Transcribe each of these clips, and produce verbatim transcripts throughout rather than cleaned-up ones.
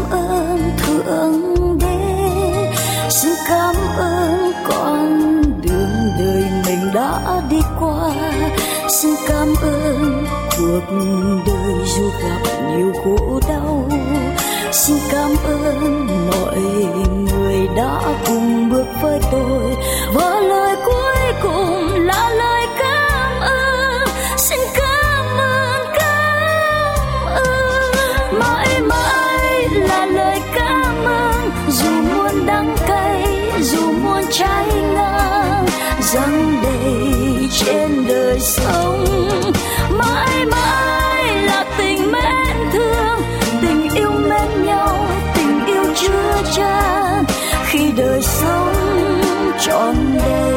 ơn Thượng Đế, xin cảm ơn con đường đời mình đã đi qua, xin cảm ơn cuộc đời dù gặp nhiều khổ đau, xin cảm ơn mọi người đã cùng bước với tôi, và lời cuối cùng là lời cảm ơn, xin cảm ơn, cảm ơn, mãi mãi là lời cảm ơn, dù muôn đắng cay, dù muôn trái ngang, giăng đầy trên đời sống, mãi mãi là tình mến thương, tình yêu mến nhau, tình yêu chứa chan khi đời sống trọn đầy.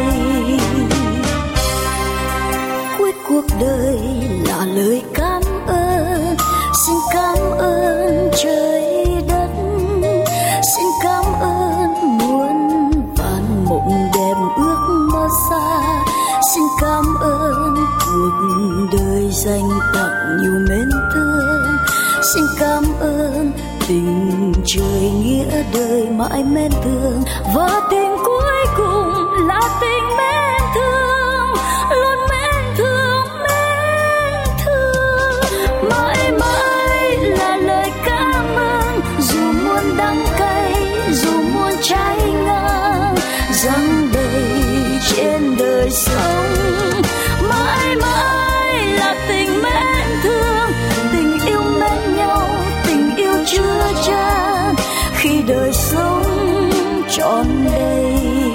Cuối cuộc đời là lời cảm ơn, xin cảm ơn trời đất, xin cảm ơn muôn vàn mộng đẹp ước mơ xa, xin cảm ơn cuộc đời dành tặng nhiều mến thương, xin cảm ơn tình trời nghĩa đời mãi mến thương, và tình cuối cùng là tình mến thương, luôn mến thương, mến thương, mãi mãi là lời cảm ơn, dù muôn đắng cay, dù muôn trái ngang, giăng đầy trên đời sống, mãi mãi là tình mến thương, tình yêu mến nhau, tình yêu chứa chan khi đời sống trọn đầy.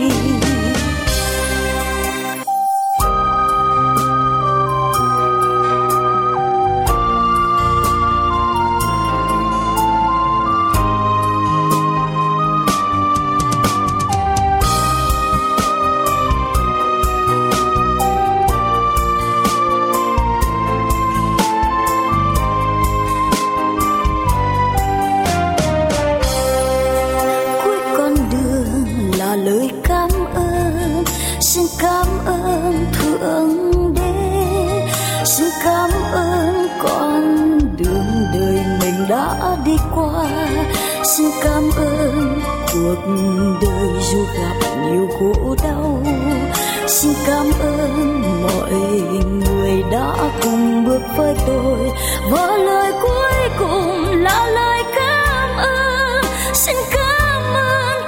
Lời cảm ơn, xin cảm ơn Thượng Đế, xin cảm ơn con đường đời mình đã đi qua, xin cảm ơn cuộc đời dù gặp nhiều khổ đau, xin cảm ơn mọi người đã cùng bước với tôi, và lời cuối cùng là lời cảm ơn, xin cảm ơn,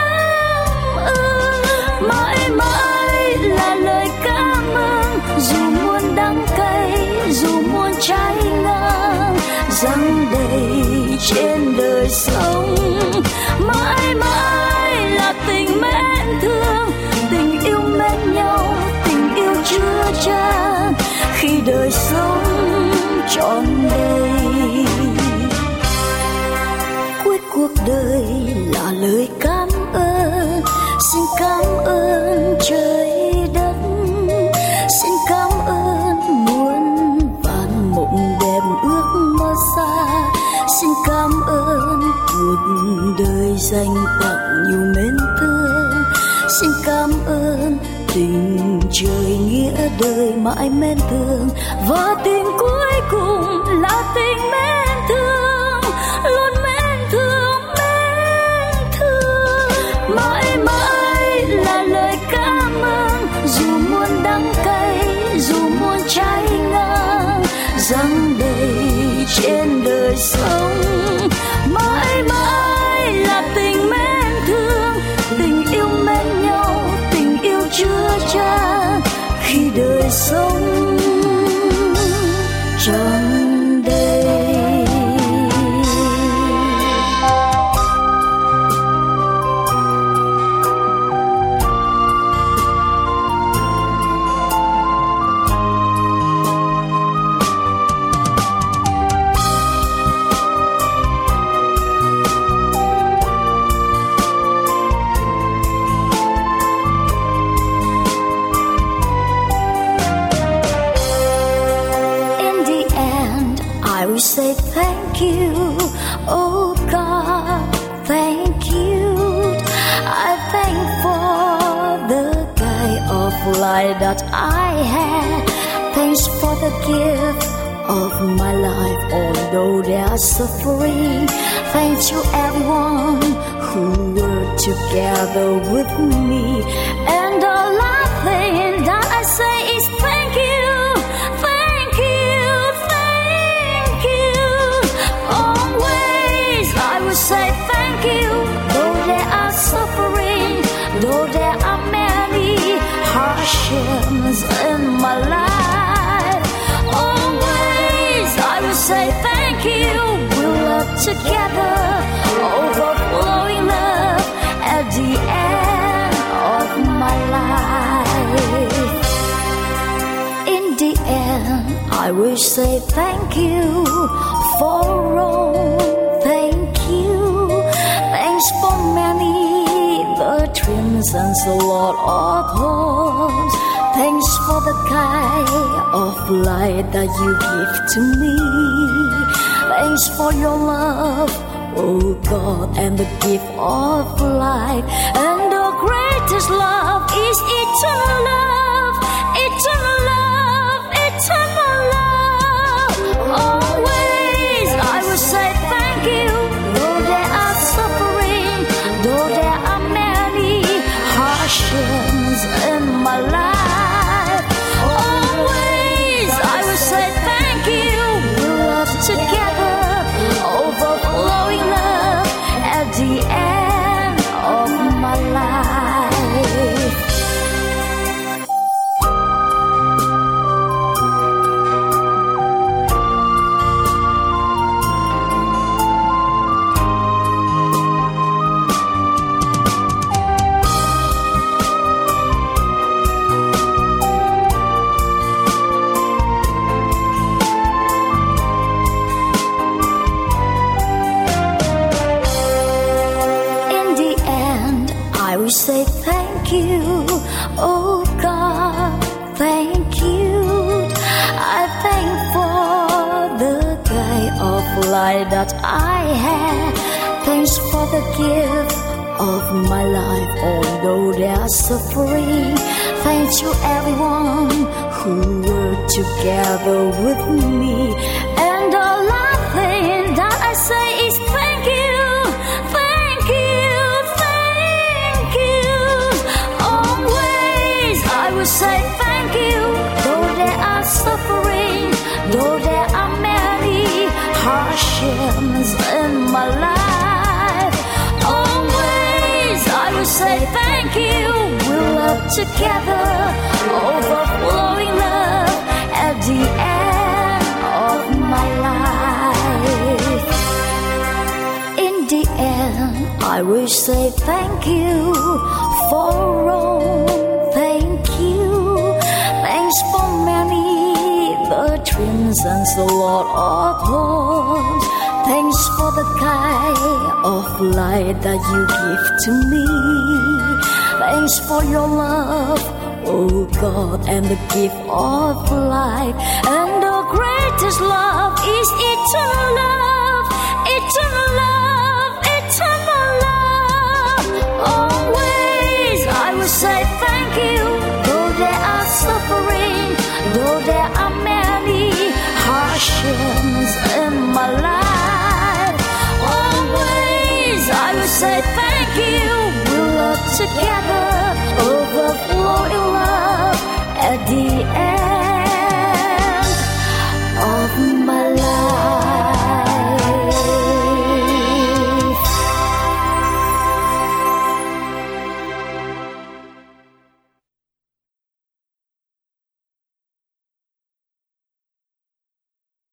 mãi mãi là lời cảm ơn, dù muôn đắng cay, dù muôn trái ngang, giăng đầy trên đời sống, mãi mãi là tình mến thương, tình yêu mến nhau, tình yêu chứa chan khi đời sống trọn đầy. Cuối cuộc đời là lời cảm ơn, xin cảm ơn trời đất, xin cảm ơn muôn vàn mộng đẹp ước mơ xa, xin cảm ơn cuộc đời dành tặng nhiều mến thương, xin cảm ơn tình trời nghĩa đời mãi mến thương, và tình cuối cùng là tình mến thương, luôn mến thương, mến thương, mãi mãi là lời cảm ơn, dù muôn đắng cay, dù muôn trái ngang, giăng đầy trên đời sống, mãi mãi là tình mến thương, tình yêu mến nhau, tình yêu chứa chan khi đời sống trọn đầy. Say thank you, oh God, thank you. I thank for the guide of life that I had. Thanks for the gift of my life, although they are suffering. Thanks to together with me. And the last thing that I say is thank you, thank you, thank you. Always I will say thank you, though there are suffering, though there are many hardships in my life. Always I will say thank you. We'll love together, overflowing love at the end of my life. In the end, I will say thank you for all. Thank you. Thanks for many the dreams and a lot of hopes. Thanks for the kind of light that you give to me. Thanks for your love, oh God, and the gift of life. And the greatest love is eternal love, eternal love, eternal love. Always I will say thank you, though there are suffering, though there are many hardships in my life. Always I will say thank you. We'll love together, overflowing love at the end of my life. I will say thank you, oh God, thank you. I thank for the kind of life that I had. Thanks for the gift of my life, although there are suffering. Thanks to everyone who worked together with me. And the last thing that I say is thank you. I will say thank you, though there are suffering, though there are many hardships in my life. Always I will say thank you. We'll love together, overflowing love at the end of my life. In the end, I will say thank you for all. Thank you. Thanks for many the dreams and a lot of hopes. Thanks for the kind of light that you give to me. Thanks for your love, oh God, and the gift of life. And the greatest love is eternal love, eternal love, eternal love. Always I will say thank you, though there are suffering, though there are many hardships in my life. Always I will say thank you. We'll love together, over